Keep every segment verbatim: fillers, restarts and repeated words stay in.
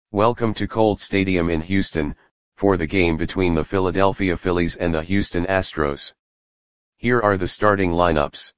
Welcome to Colt Stadium in Houston, for the game between the Philadelphia Phillies and the Houston Astros. Here are the starting lineups.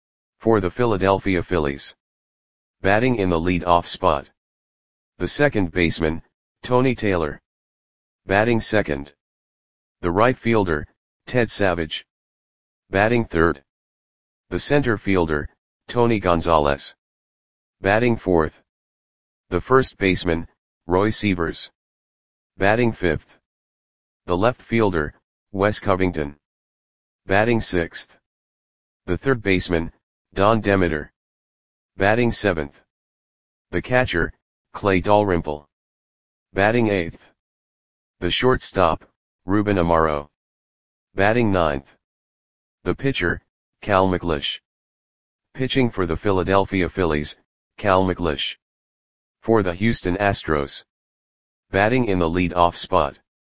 For the Philadelphia Phillies. Batting in the lead-off spot. The second baseman, Tony Taylor. Batting second. The right fielder, Ted Savage. Batting third. The center fielder, Tony Gonzalez. Batting fourth. The first baseman, Roy Sievers. Batting fifth. The left fielder, Wes Covington. Batting sixth. The third baseman, Don Demeter. Batting seventh. The catcher, Clay Dalrymple. Batting eighth. The shortstop, Ruben Amaro. Batting ninth. The pitcher, Cal McLeish. Pitching for the Philadelphia Phillies, Cal McLeish. For the Houston Astros. Batting in the lead-off spot.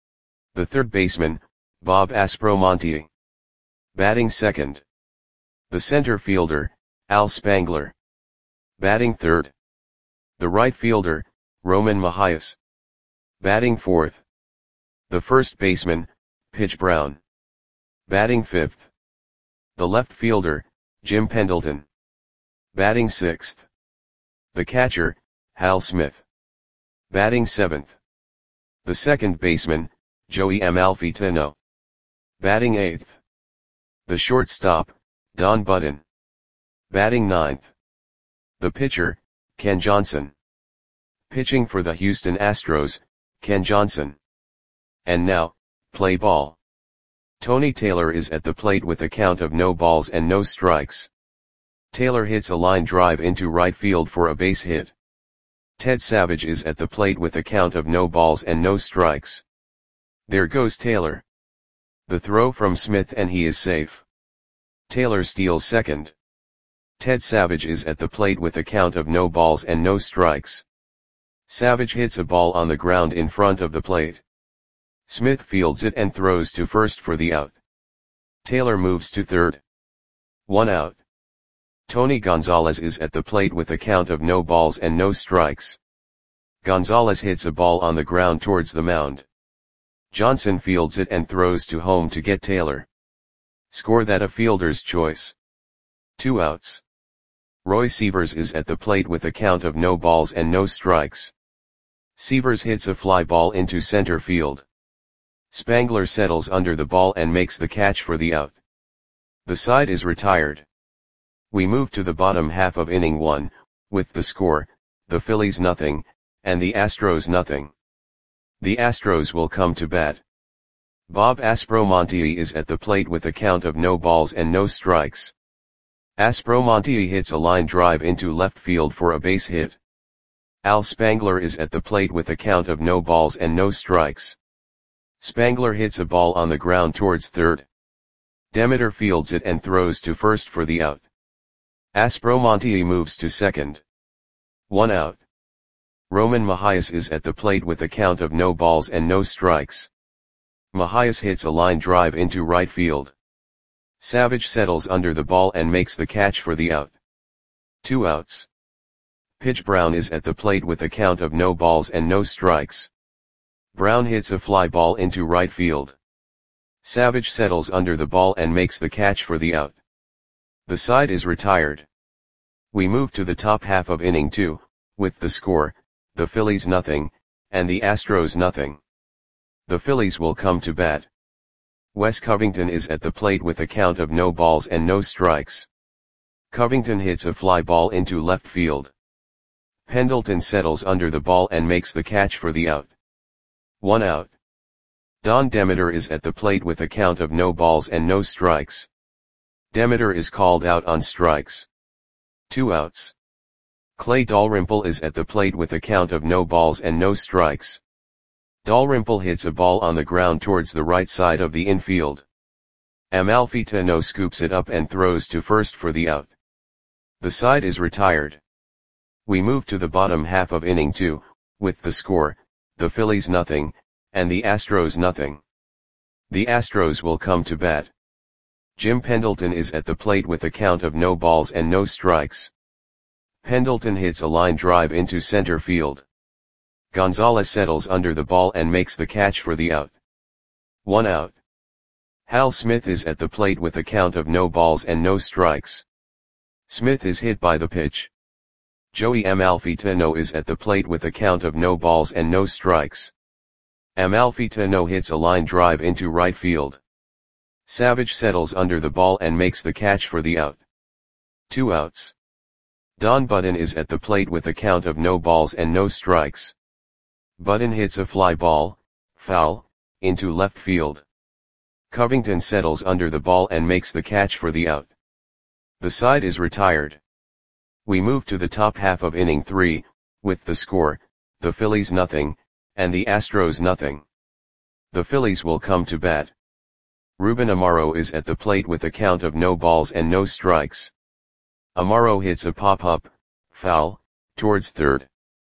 The third baseman, Bob Aspromonte. Batting second. The center fielder, Al Spangler. Batting third. The right fielder, Roman Mahias. Batting fourth. The first baseman, Pitch Brown. Batting fifth. The left fielder, Jim Pendleton. Batting sixth. The catcher, Hal Smith. Batting seventh. The second baseman, Joey Amalfitano. Batting eighth. The shortstop, Don Budden. Batting ninth. The pitcher, Ken Johnson. Pitching for the Houston Astros, Ken Johnson. And now, play ball. Tony Taylor is at the plate with a count of no balls and no strikes. Taylor hits a line drive into right field for a base hit. Ted Savage is at the plate with a count of no balls and no strikes. There goes Taylor. The throw from Smith and he is safe. Taylor steals second. Ted Savage is at the plate with a count of no balls and no strikes. Savage hits a ball on the ground in front of the plate. Smith fields it and throws to first for the out. Taylor moves to third. One out. Tony Gonzalez is at the plate with a count of no balls and no strikes. Gonzalez hits a ball on the ground towards the mound. Johnson fields it and throws to home to get Taylor. Score that a fielder's choice. Two outs. Roy Sievers is at the plate with a count of no balls and no strikes. Sievers hits a fly ball into center field. Spangler settles under the ball and makes the catch for the out. The side is retired. We move to the bottom half of inning one, with the score, the Phillies nothing, and the Astros nothing. The Astros will come to bat. Bob Aspromonte is at the plate with a count of no balls and no strikes. Aspromonte hits a line drive into left field for a base hit. Al Spangler is at the plate with a count of no balls and no strikes. Spangler hits a ball on the ground towards third. Demeter fields it and throws to first for the out. Aspromonte moves to second. One out. Roman Mahias is at the plate with a count of no balls and no strikes. Mahias hits a line drive into right field. Savage settles under the ball and makes the catch for the out. Two outs. Pitch Brown is at the plate with a count of no balls and no strikes. Brown hits a fly ball into right field. Savage settles under the ball and makes the catch for the out. The side is retired. We move to the top half of inning two, with the score, the Phillies nothing, and the Astros nothing. The Phillies will come to bat. Wes Covington is at the plate with a count of no balls and no strikes. Covington hits a fly ball into left field. Pendleton settles under the ball and makes the catch for the out. One out. Don Demeter is at the plate with a count of no balls and no strikes. Demeter is called out on strikes. Two outs. Clay Dalrymple is at the plate with a count of no balls and no strikes. Dalrymple hits a ball on the ground towards the right side of the infield. Amalfitano scoops it up and throws to first for the out. The side is retired. We move to the bottom half of inning two, with the score, the Phillies nothing, and the Astros nothing. The Astros will come to bat. Jim Pendleton is at the plate with a count of no balls and no strikes. Pendleton hits a line drive into center field. Gonzalez settles under the ball and makes the catch for the out. One out. Hal Smith is at the plate with a count of no balls and no strikes. Smith is hit by the pitch. Joey Amalfitano is at the plate with a count of no balls and no strikes. Amalfitano hits a line drive into right field. Savage settles under the ball and makes the catch for the out. Two outs. Don Button is at the plate with a count of no balls and no strikes. Button hits a fly ball, foul, into left field. Covington settles under the ball and makes the catch for the out. The side is retired. We move to the top half of inning three, with the score, the Phillies nothing, and the Astros nothing. The Phillies will come to bat. Ruben Amaro is at the plate with a count of no balls and no strikes. Amaro hits a pop-up, foul, towards third.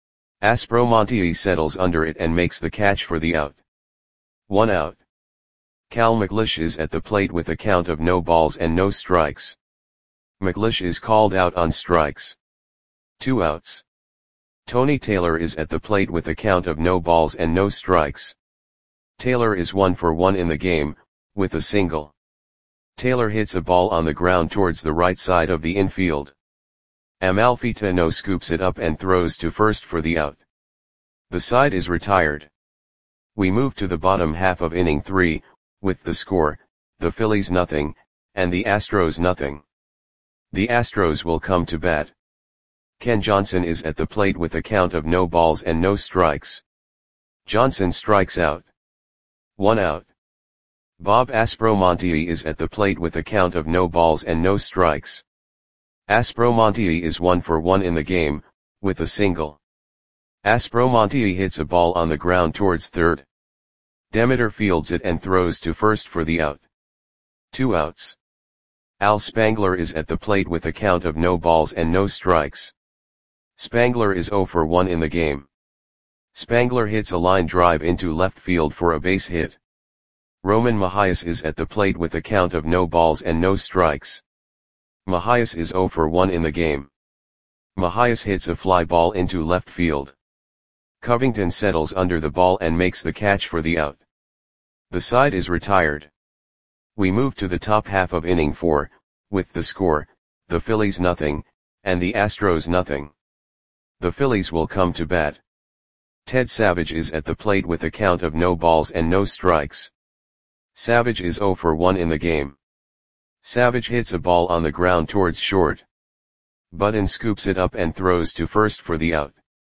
Aspromonte settles under it and makes the catch for the out. One out. Cal McLeish is at the plate with a count of no balls and no strikes. McLeish is called out on strikes. Two outs. Tony Taylor is at the plate with a count of no balls and no strikes. Taylor is one for one in the game, with a single. Taylor hits a ball on the ground towards the right side of the infield. Amalfitano scoops it up and throws to first for the out. The side is retired. We move to the bottom half of inning three, with the score, the Phillies nothing, and the Astros nothing. The Astros will come to bat. Ken Johnson is at the plate with a count of no balls and no strikes. Johnson strikes out. One out. Bob Aspromonte is at the plate with a count of no balls and no strikes. Aspromonte is one for one in the game, with a single. Aspromonte hits a ball on the ground towards third. Demeter fields it and throws to first for the out. Two outs. Al Spangler is at the plate with a count of no balls and no strikes. Spangler is zero for one in the game. Spangler hits a line drive into left field for a base hit. Roman Mahias is at the plate with a count of no balls and no strikes. Mahias is zero for one in the game. Mahias hits a fly ball into left field. Covington settles under the ball and makes the catch for the out. The side is retired. We move to the top half of inning four, with the score, the Phillies nothing, and the Astros nothing. The Phillies will come to bat. Ted Savage is at the plate with a count of no balls and no strikes. Savage is zero for one in the game. Savage hits a ball on the ground towards short. Button scoops it up and throws to first for the out.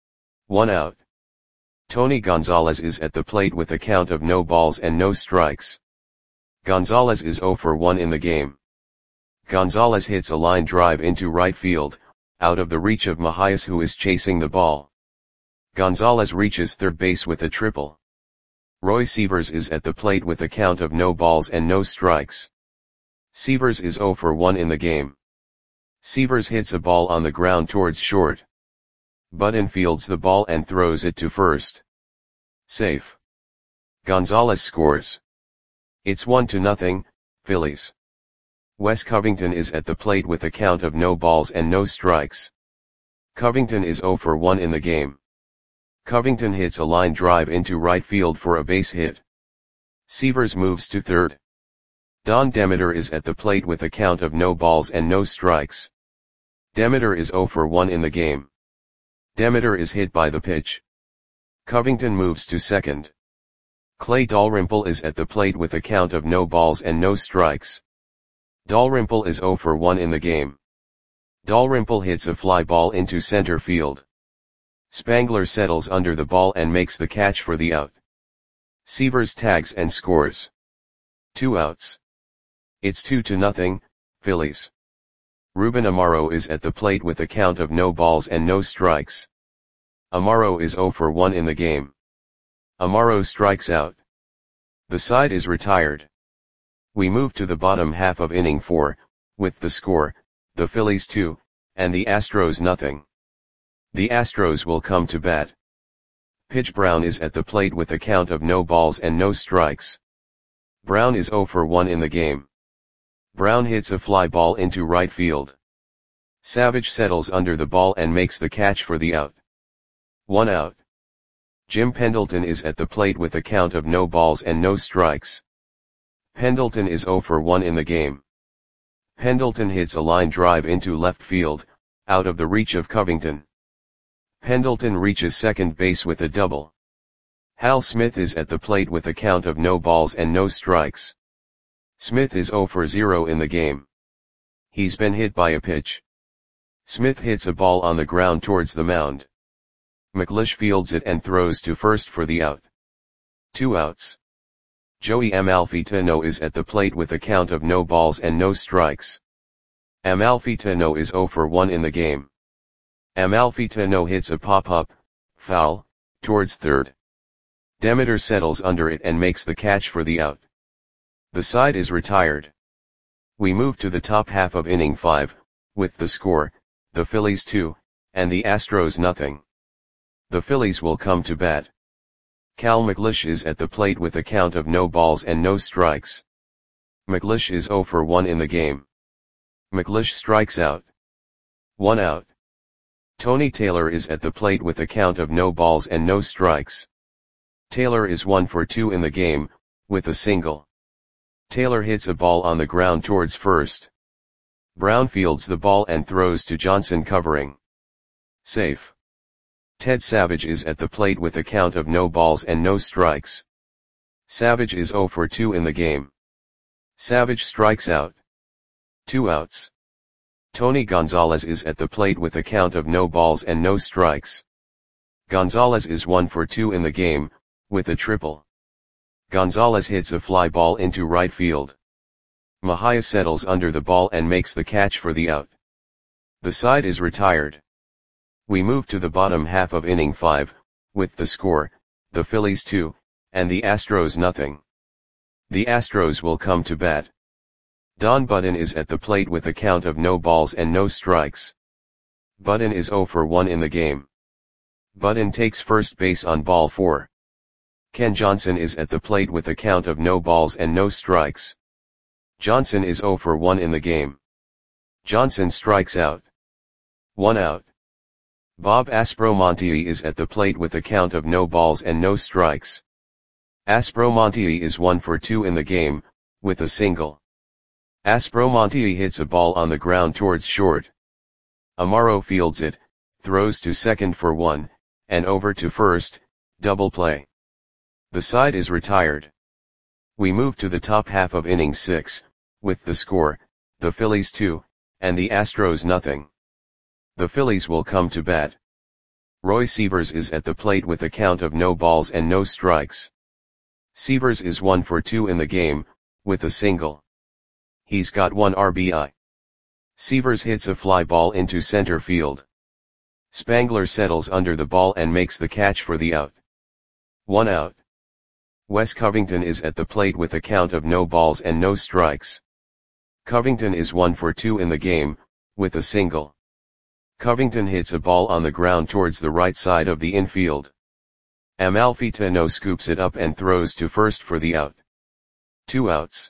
One out. Tony Gonzalez is at the plate with a count of no balls and no strikes. Gonzalez is zero for one in the game. Gonzalez hits a line drive into right field, out of the reach of Mahias who is chasing the ball. Gonzalez reaches third base with a triple. Roy Sievers is at the plate with a count of no balls and no strikes. Sievers is zero for one in the game. Sievers hits a ball on the ground towards short. Button fields the ball and throws it to first. Safe. Gonzalez scores. It's one to nothing, Phillies. Wes Covington is at the plate with a count of no balls and no strikes. Covington is zero for one in the game. Covington hits a line drive into right field for a base hit. Sievers moves to third. Don Demeter is at the plate with a count of no balls and no strikes. Demeter is zero for one in the game. Demeter is hit by the pitch. Covington moves to second. Clay Dalrymple is at the plate with a count of no balls and no strikes. Dalrymple is zero for one in the game. Dalrymple hits a fly ball into center field. Spangler settles under the ball and makes the catch for the out. Sievers tags and scores. Two outs. It's two to nothing, Phillies. Ruben Amaro is at the plate with a count of no balls and no strikes. Amaro is zero for one in the game. Amaro strikes out. The side is retired. We move to the bottom half of inning four, with the score, the Phillies two, and the Astros nothing. The Astros will come to bat. Pitch Brown is at the plate with a count of no balls and no strikes. Brown is zero for one in the game. Brown hits a fly ball into right field. Savage settles under the ball and makes the catch for the out. One out. Jim Pendleton is at the plate with a count of no balls and no strikes. Pendleton is zero for one in the game. Pendleton hits a line drive into left field, out of the reach of Covington. Pendleton reaches second base with a double. Hal Smith is at the plate with a count of no balls and no strikes. Smith is zero for zero in the game. He's been hit by a pitch. Smith hits a ball on the ground towards the mound. McLeish fields it and throws to first for the out. Two outs. Joey Amalfitano is at the plate with a count of no balls and no strikes. Amalfitano is zero for one in the game. Amalfitano hits a pop-up, foul, towards third. Demeter settles under it and makes the catch for the out. The side is retired. We move to the top half of inning five, with the score, the Phillies two, and the Astros nothing. The Phillies will come to bat. Cal McLeish is at the plate with a count of no balls and no strikes. McLeish is zero for one in the game. McLeish strikes out. One out. Tony Taylor is at the plate with a count of no balls and no strikes. Taylor is one for two in the game, with a single. Taylor hits a ball on the ground towards first. Brown fields the ball and throws to Johnson covering. Safe. Ted Savage is at the plate with a count of no balls and no strikes. Savage is zero for two in the game. Savage strikes out. Two outs. Tony Gonzalez is at the plate with a count of no balls and no strikes. Gonzalez is one for two in the game, with a triple. Gonzalez hits a fly ball into right field. Mejia settles under the ball and makes the catch for the out. The side is retired. We move to the bottom half of inning five, with the score, the Phillies two, and the Astros nothing. The Astros will come to bat. Don Button is at the plate with a count of no balls and no strikes. Button is zero for one in the game. Button takes first base on ball four. Ken Johnson is at the plate with a count of no balls and no strikes. Johnson is zero for one in the game. Johnson strikes out. One out. Bob Aspromonte is at the plate with a count of no balls and no strikes. Aspromonte is one for two in the game, with a single. Aspromonte hits a ball on the ground towards short. Amaro fields it, throws to second for one, and over to first, double play. The side is retired. We move to the top half of inning six, with the score, the Phillies two, and the Astros nothing. The Phillies will come to bat. Roy Sievers is at the plate with a count of no balls and no strikes. Sievers is one for two in the game, with a single. He's got one R B I. Sievers hits a fly ball into center field. Spangler settles under the ball and makes the catch for the out. One out. Wes Covington is at the plate with a count of no balls and no strikes. Covington is one for two in the game, with a single. Covington hits a ball on the ground towards the right side of the infield. Amalfitano scoops it up and throws to first for the out. Two outs.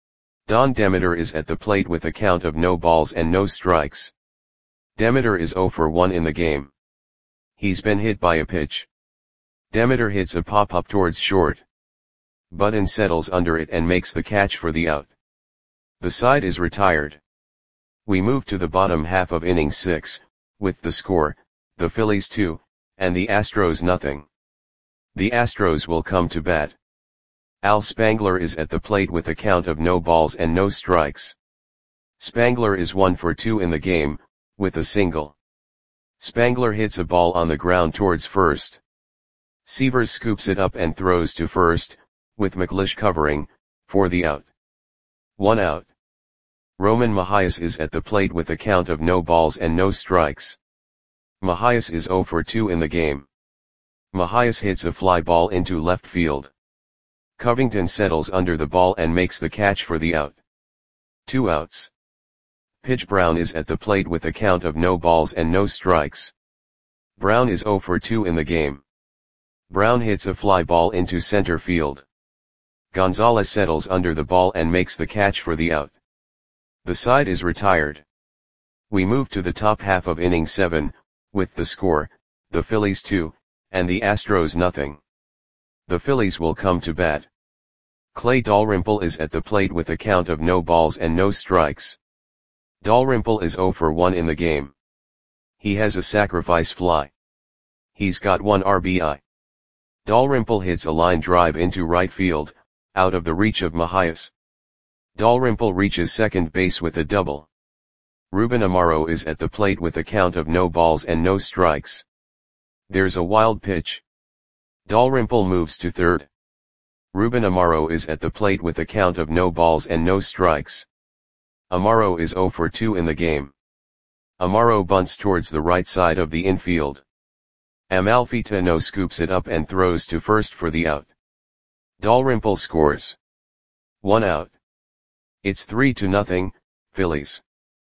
Don Demeter is at the plate with a count of no balls and no strikes. Demeter is zero for one in the game. He's been hit by a pitch. Demeter hits a pop-up towards short. Button settles under it and makes the catch for the out. The side is retired. We move to the bottom half of inning six, with the score, the Phillies two, and the Astros nothing. The Astros will come to bat. Al Spangler is at the plate with a count of no balls and no strikes. Spangler is one for two in the game, with a single. Spangler hits a ball on the ground towards first. Sievers scoops it up and throws to first, with McLeish covering, for the out. One out. Roman Mejias is at the plate with a count of no balls and no strikes. Mejias is zero for two in the game. Mejias hits a fly ball into left field. Covington settles under the ball and makes the catch for the out. Two outs. Pitch Brown is at the plate with a count of no balls and no strikes. Brown is zero for two in the game. Brown hits a fly ball into center field. Gonzalez settles under the ball and makes the catch for the out. The side is retired. We move to the top half of inning seven, with the score, the Phillies two, and the Astros nothing. The Phillies will come to bat. Clay Dalrymple is at the plate with a count of no balls and no strikes. Dalrymple is oh for one in the game. He has a sacrifice fly. He's got one R B I. Dalrymple hits a line drive into right field, out of the reach of Mahias. Dalrymple reaches second base with a double. Ruben Amaro is at the plate with a count of no balls and no strikes. There's a wild pitch. Dalrymple moves to third. Ruben Amaro is at the plate with a count of no balls and no strikes. Amaro is oh for two in the game. Amaro bunts towards the right side of the infield. Amalfitano scoops it up and throws to first for the out. Dalrymple scores. One out. It's three to nothing, Phillies.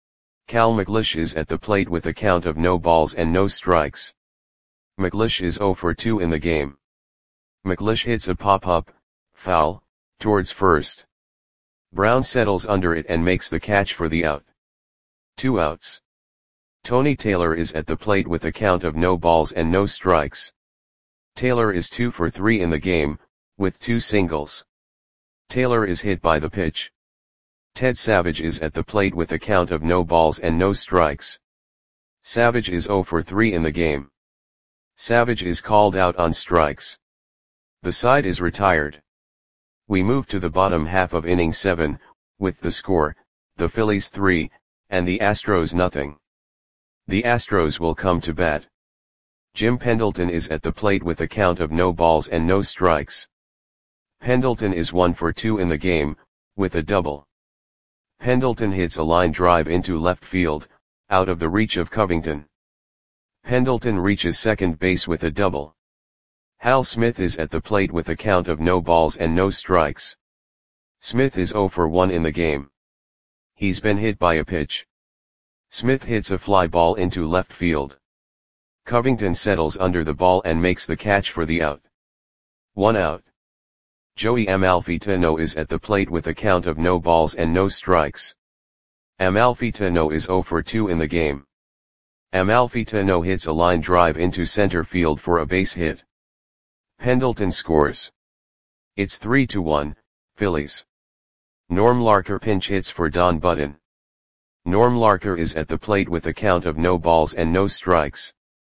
Cal McLeish is at the plate with a count of no balls and no strikes. McLeish is oh for two in the game. McLeish hits a pop-up, foul, towards first. Brown settles under it and makes the catch for the out. Two outs. Tony Taylor is at the plate with a count of no balls and no strikes. Taylor is two for three in the game, with two singles. Taylor is hit by the pitch. Ted Savage is at the plate with a count of no balls and no strikes. Savage is oh for three in the game. Savage is called out on strikes. The side is retired. We move to the bottom half of inning seven, with the score, the Phillies three, and the Astros nothing. The Astros will come to bat. Jim Pendleton is at the plate with a count of no balls and no strikes. Pendleton is one for two in the game, with a double. Pendleton hits a line drive into left field, out of the reach of Covington. Pendleton reaches second base with a double. Hal Smith is at the plate with a count of no balls and no strikes. Smith is oh for one in the game. He's been hit by a pitch. Smith hits a fly ball into left field. Covington settles under the ball and makes the catch for the out. One out. Joey Amalfitano is at the plate with a count of no balls and no strikes. Amalfitano is oh for two in the game. Amalfitano hits a line drive into center field for a base hit. Pendleton scores. It's three to one, Phillies. Norm Larker pinch hits for Don Button. Norm Larker is at the plate with a count of no balls and no strikes.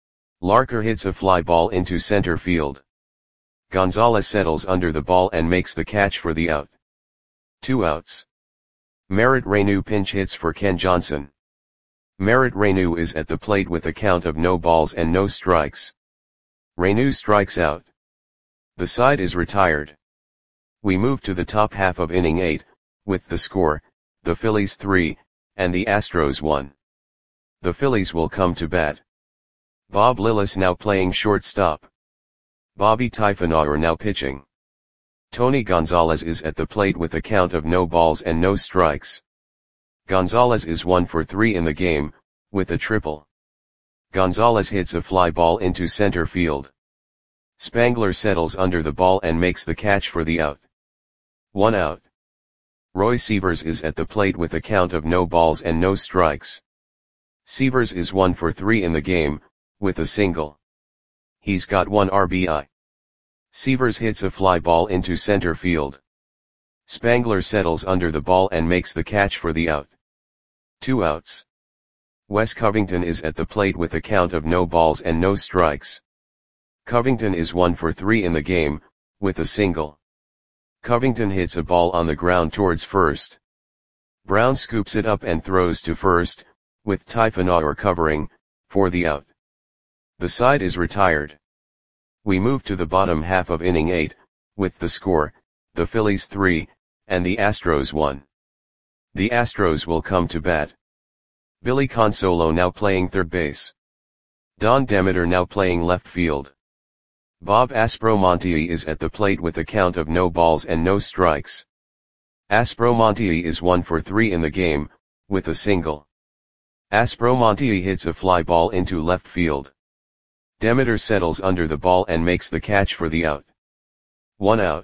Larker hits a fly ball into center field. Gonzalez settles under the ball and makes the catch for the out. Two outs. Merritt Reyneau pinch hits for Ken Johnson. Merritt Reyneau is at the plate with a count of no balls and no strikes. Reyneau strikes out. The side is retired. We move to the top half of inning eight, with the score, the Phillies three, and the Astros one. The Phillies will come to bat. Bob Lillis now playing shortstop. Bobby Typhonauer now pitching. Tony Gonzalez is at the plate with a count of no balls and no strikes. Gonzalez is one for three in the game, with a triple. Gonzalez hits a fly ball into center field. Spangler settles under the ball and makes the catch for the out. One out. Roy Sievers is at the plate with a count of no balls and no strikes. Sievers is one for three in the game, with a single. He's got one R B I. Sievers hits a fly ball into center field. Spangler settles under the ball and makes the catch for the out. Two outs. Wes Covington is at the plate with a count of no balls and no strikes. Covington is one for three in the game, with a single. Covington hits a ball on the ground towards first. Brown scoops it up and throws to first, with Typhonauer covering, for the out. The side is retired. We move to the bottom half of inning eight, with the score, the Phillies three, and the Astros one. The Astros will come to bat. Billy Consolo now playing third base. Don Demeter now playing left field. Bob Aspromonte is at the plate with a count of no balls and no strikes. Aspromonte is one for three in the game, with a single. Aspromonte hits a fly ball into left field. Demeter settles under the ball and makes the catch for the out. One out.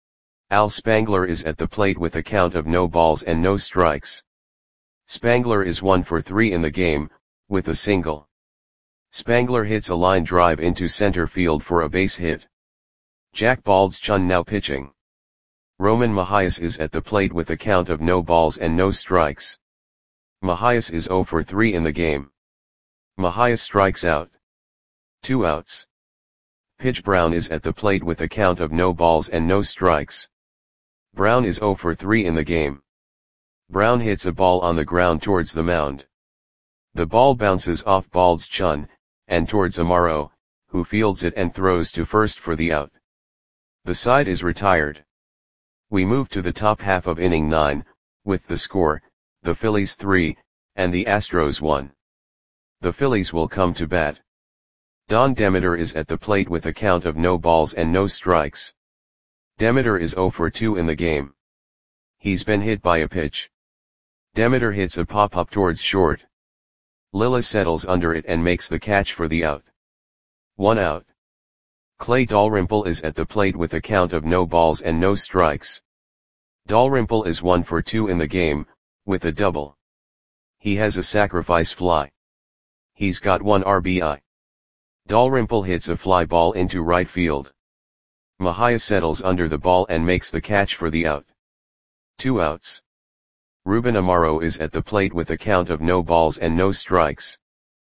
Al Spangler is at the plate with a count of no balls and no strikes. Spangler is one for three in the game, with a single. Spangler hits a line drive into center field for a base hit. Jack Baldschun now pitching. Roman Mahias is at the plate with a count of no balls and no strikes. Mahias is zero for three in the game. Mahias strikes out. Two outs. Pitch Brown is at the plate with a count of no balls and no strikes. Brown is zero for three in the game. Brown hits a ball on the ground towards the mound. The ball bounces off Baldschun, and towards Amaro, who fields it and throws to first for the out. The side is retired. We move to the top half of inning nine, with the score, the Phillies three, and the Astros one. The Phillies will come to bat. Don Demeter is at the plate with a count of no balls and no strikes. Demeter is zero for two in the game. He's been hit by a pitch. Demeter hits a pop-up towards short. Lillis settles under it and makes the catch for the out. One out. Clay Dalrymple is at the plate with a count of no balls and no strikes. Dalrymple is one for two in the game, with a double. He has a sacrifice fly. He's got one R B I. Dalrymple hits a fly ball into right field. Mahias settles under the ball and makes the catch for the out. Two outs. Ruben Amaro is at the plate with a count of no balls and no strikes.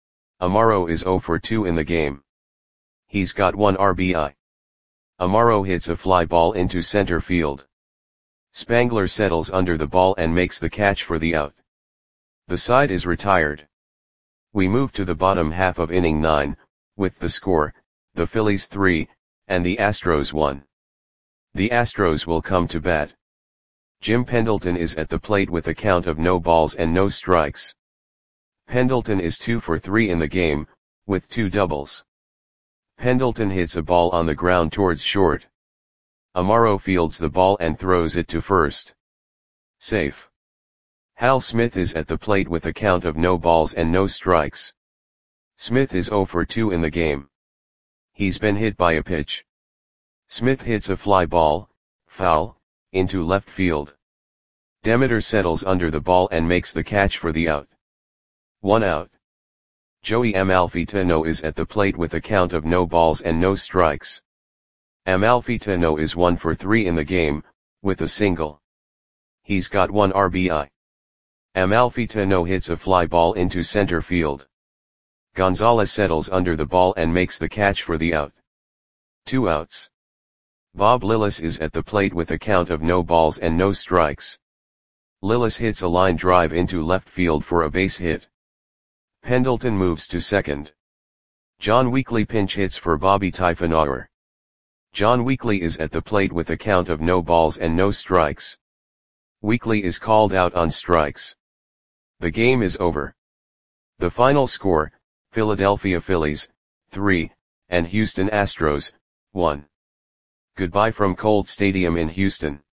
Amaro is zero for two in the game. He's got one R B I. Amaro hits a fly ball into center field. Spangler settles under the ball and makes the catch for the out. The side is retired. We move to the bottom half of inning nine, with the score, the Phillies three, and the Astros one. The Astros will come to bat. Jim Pendleton is at the plate with a count of no balls and no strikes. Pendleton is two for three in the game, with two doubles. Pendleton hits a ball on the ground towards short. Amaro fields the ball and throws it to first. Safe. Hal Smith is at the plate with a count of no balls and no strikes. Smith is zero for two in the game. He's been hit by a pitch. Smith hits a fly ball, foul, into left field. Demeter settles under the ball and makes the catch for the out. One out. Joey Amalfitano is at the plate with a count of no balls and no strikes. Amalfitano is one for three in the game, with a single. He's got one R B I. Amalfitano hits a fly ball into center field. Gonzalez settles under the ball and makes the catch for the out. Two outs. Bob Lillis is at the plate with a count of no balls and no strikes. Lillis hits a line drive into left field for a base hit. Pendleton moves to second. John Weekly pinch hits for Bobby Typhonauer. John Weekly is at the plate with a count of no balls and no strikes. Weekly is called out on strikes. The game is over. The final score, Philadelphia Phillies, three, and Houston Astros, one. Goodbye from Colt Stadium in Houston.